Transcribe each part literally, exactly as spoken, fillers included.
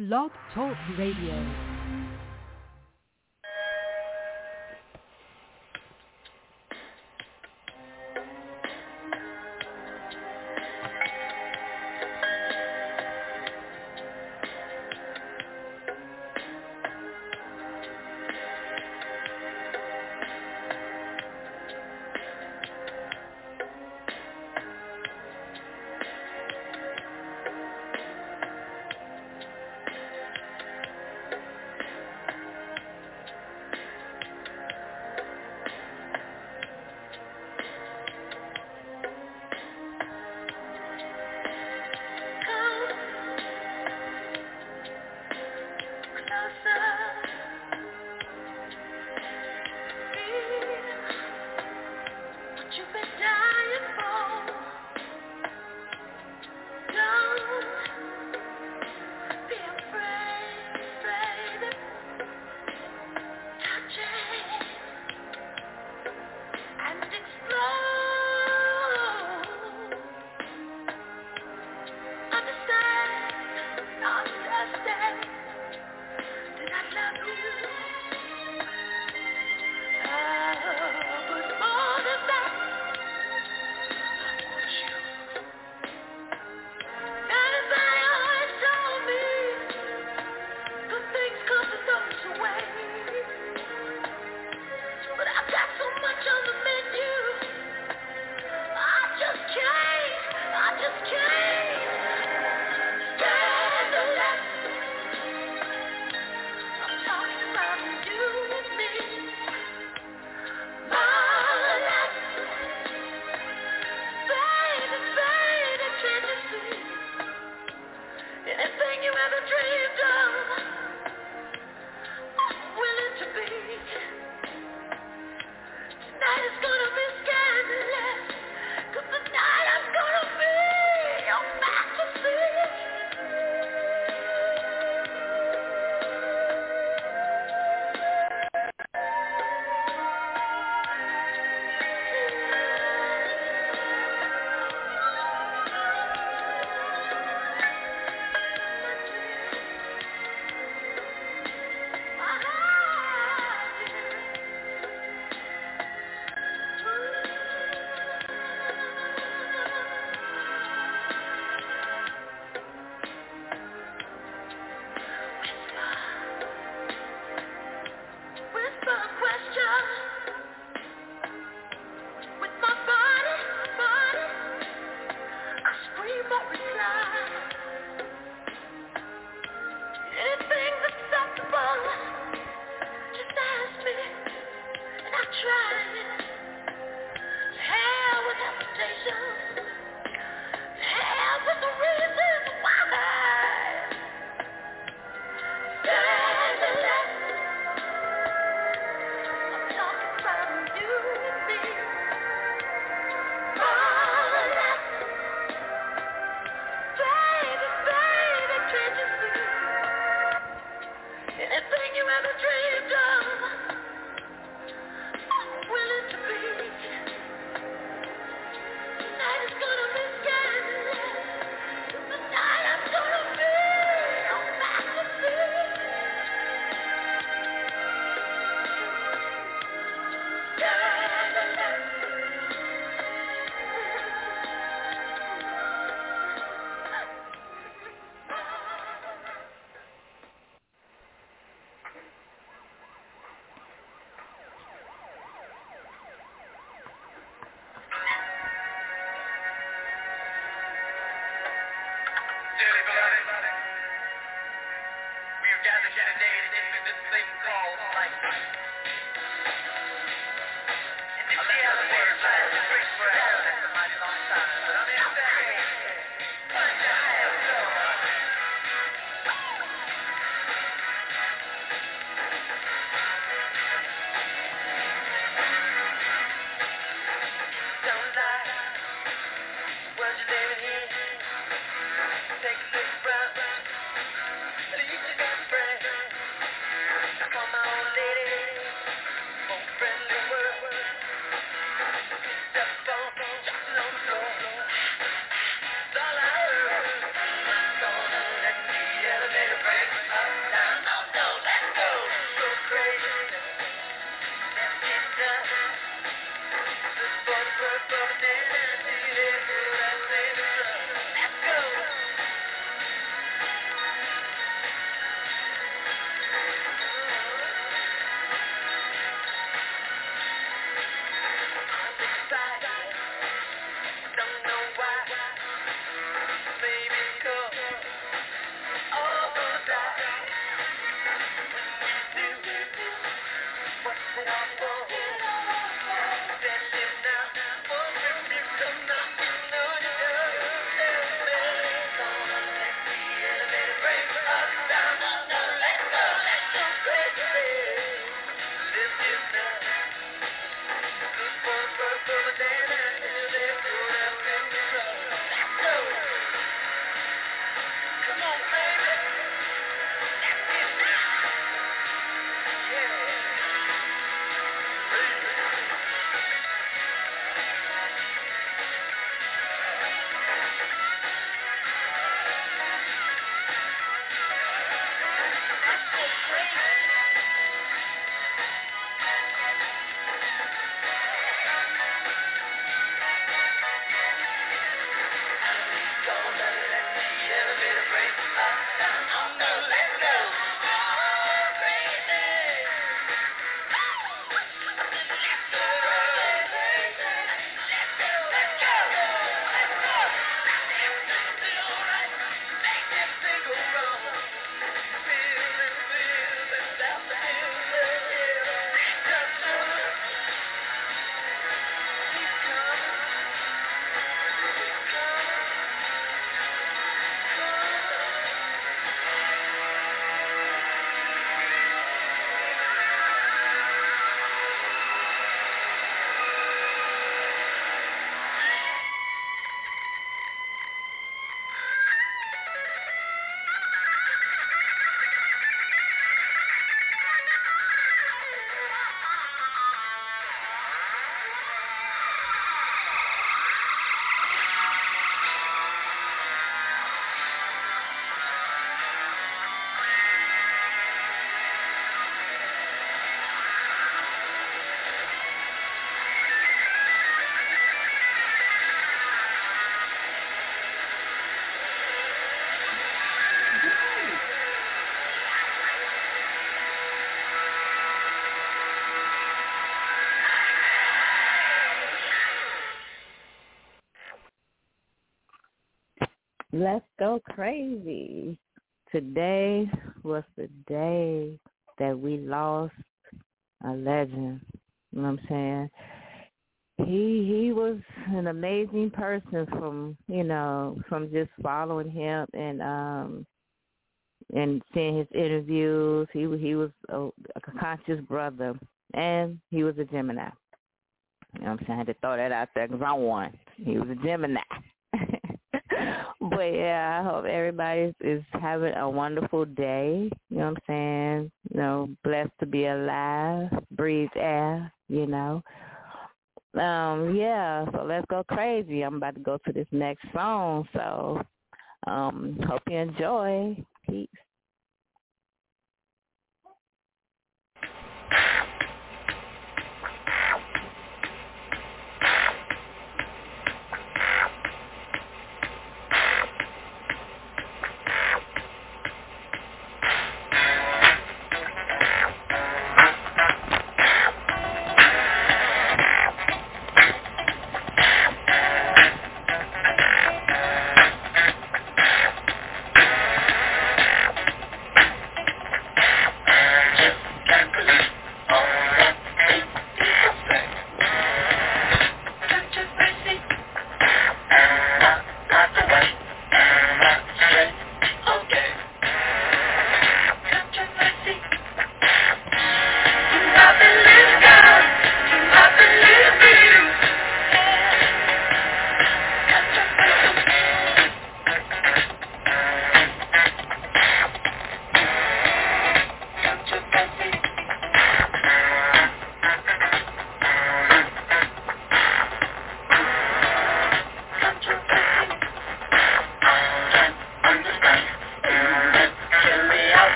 Blog Talk Radio. Elevator break. let's go crazy. Today was the day that we lost a legend. You know what I'm saying? He he was an amazing person from, you know, from just following him and um and seeing his interviews. He he was a, a conscious brother, and he was a Gemini. You know what I'm saying? I had to throw that out there because I won. He was a Gemini. But, yeah, I hope everybody is, is having a wonderful day. You know what I'm saying? You know, blessed to be alive, breathe air, you know. Um, yeah, so let's go crazy. I'm about to go to this next song, so um, hope you enjoy. Peace.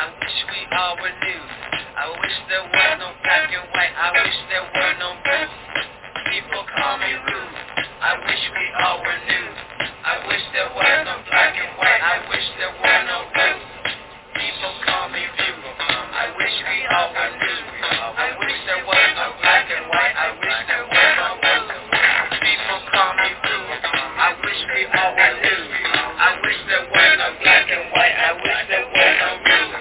I wish we all were new. I wish there was no black and white. I wish there were no rules. People call me rude. I wish we all were new. I wish there was no black and white. I wish there were no rules. People call me rude. I wish we all were new. I wish there was no black and white. I wish there were no rules. People call me rude. I wish we all were new. I wish there were no black and white. I wish there were no rules.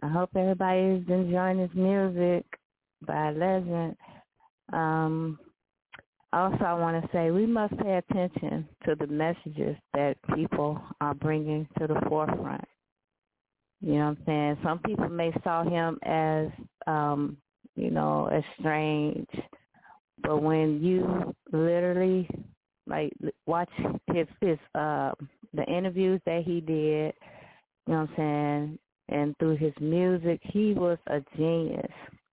I hope everybody's enjoying this music by Legend. Um, also, I want to say we must pay attention to the messages that people are bringing to the forefront. You know what I'm saying? Some people may saw him as, um, you know, as strange, but when you literally, like, watch his, his uh, the interviews that he did, you know what I'm saying, and through his music, he was a genius.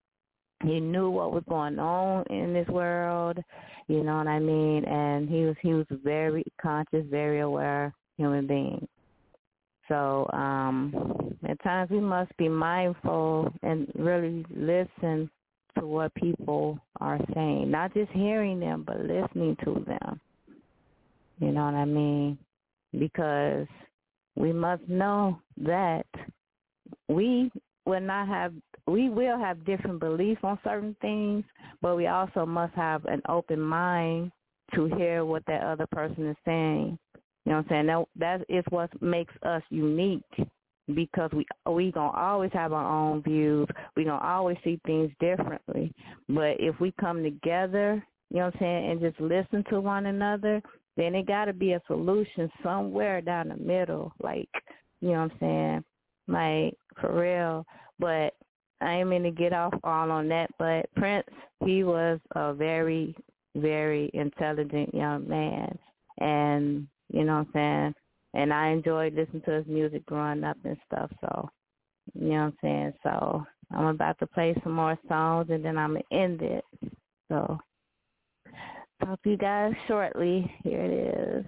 He knew what was going on in this world, you know what I mean, and he was he was a very conscious, very aware human being. So um, at times we must be mindful and really listen to what people are saying, not just hearing them, but listening to them. You know what I mean? Because we must know that we will not have, we will have different beliefs on certain things, but we also must have an open mind to hear what that other person is saying. You know what I'm saying? That, that is what makes us unique, because we we going to always have our own views. We going to always see things differently. But if we come together, you know what I'm saying, and just listen to one another, then it got to be a solution somewhere down the middle, like, you know what I'm saying, like, for real. But I ain't mean to get off all on that, but Prince, he was a very, very intelligent young man. And, you know what I'm saying, and I enjoyed listening to his music growing up and stuff, so, you know what I'm saying. So I'm about to play some more songs, and then I'm going to end it. So talk to you guys shortly. Here it is.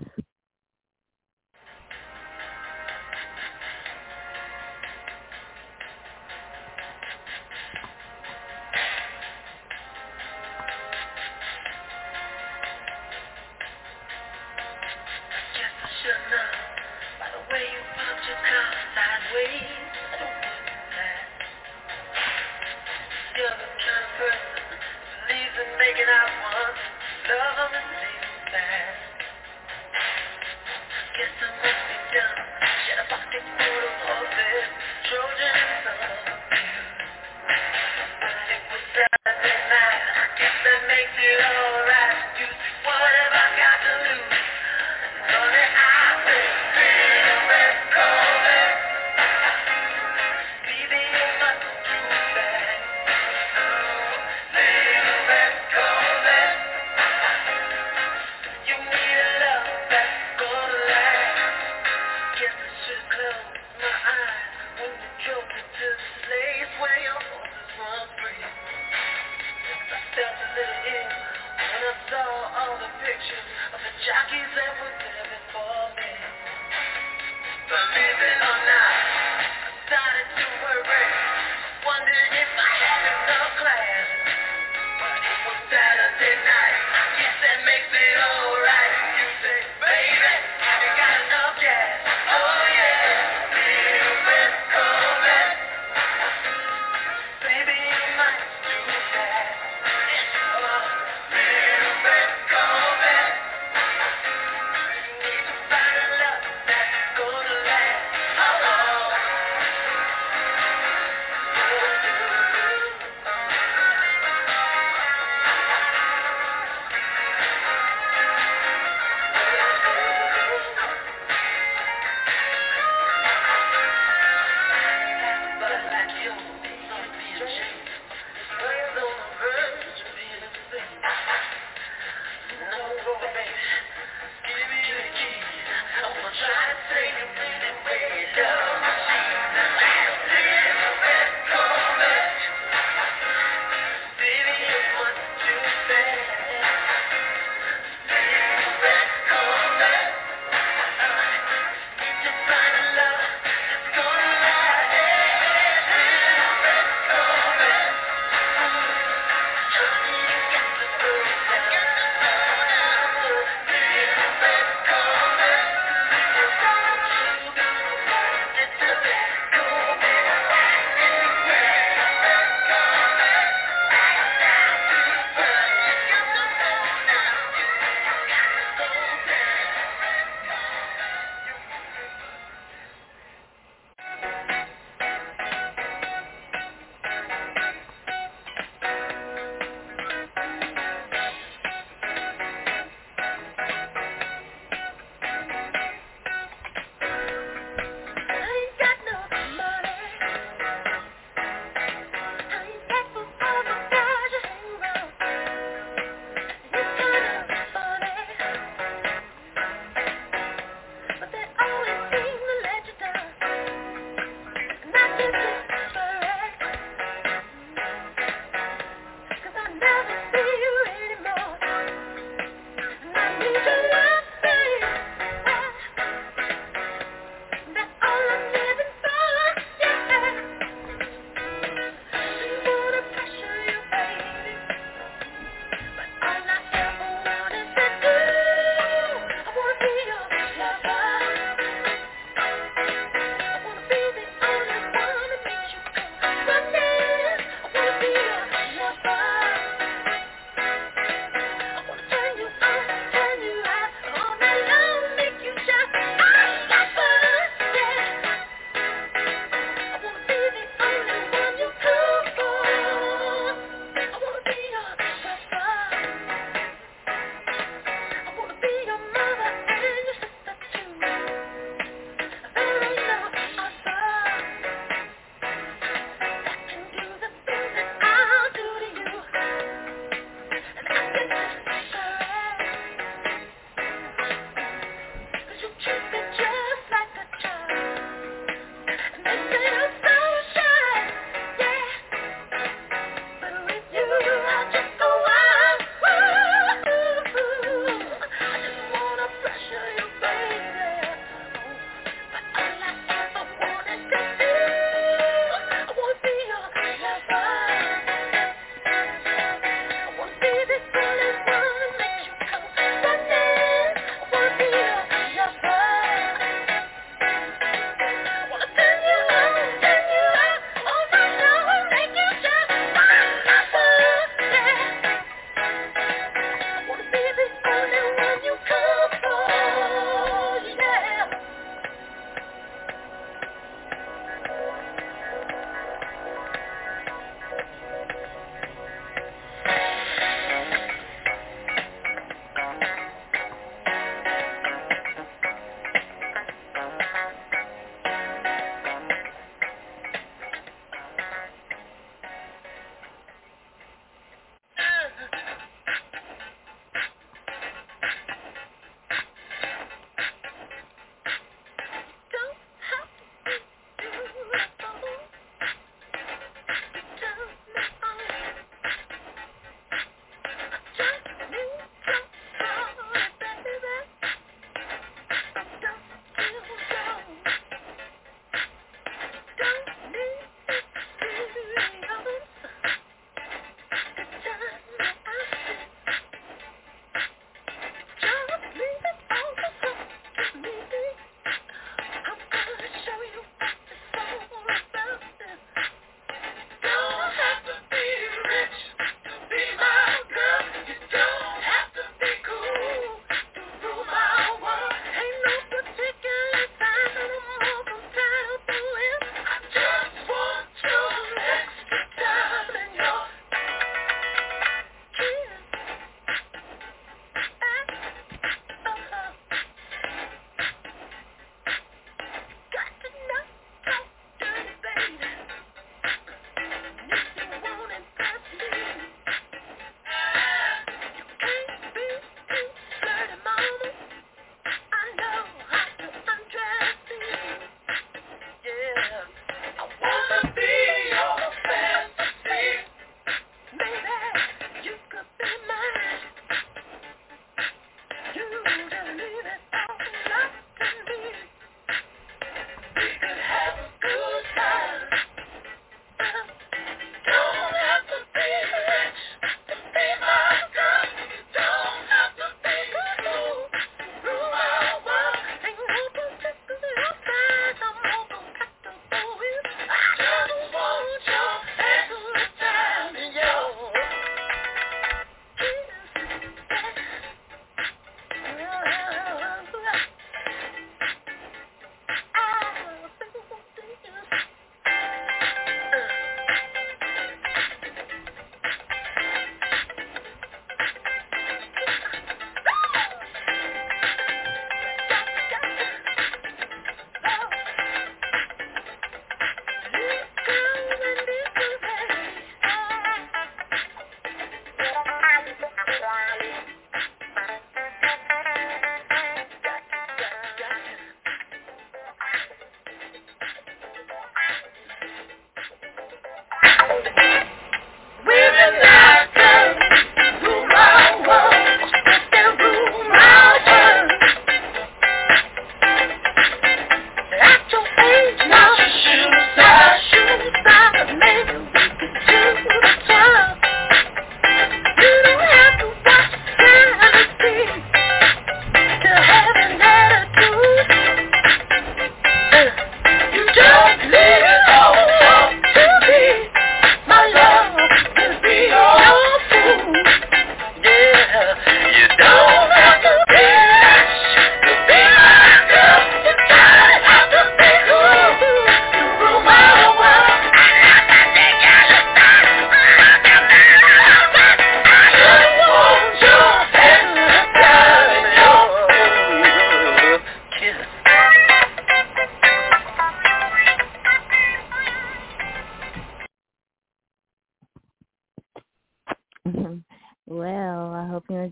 Gonna last.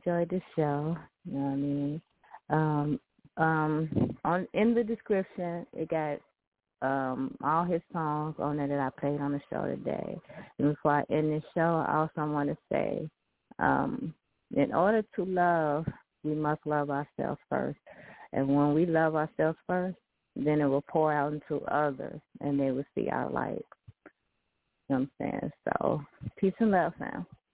enjoyed the show. You know what I mean? Um, um, on in the description, it got um, all his songs on there that I played on the show today. And before I end this show, I also want to say, um, in order to love, we must love ourselves first. And when we love ourselves first, then it will pour out into others, and they will see our light. You know what I'm saying? So, peace and love, fam.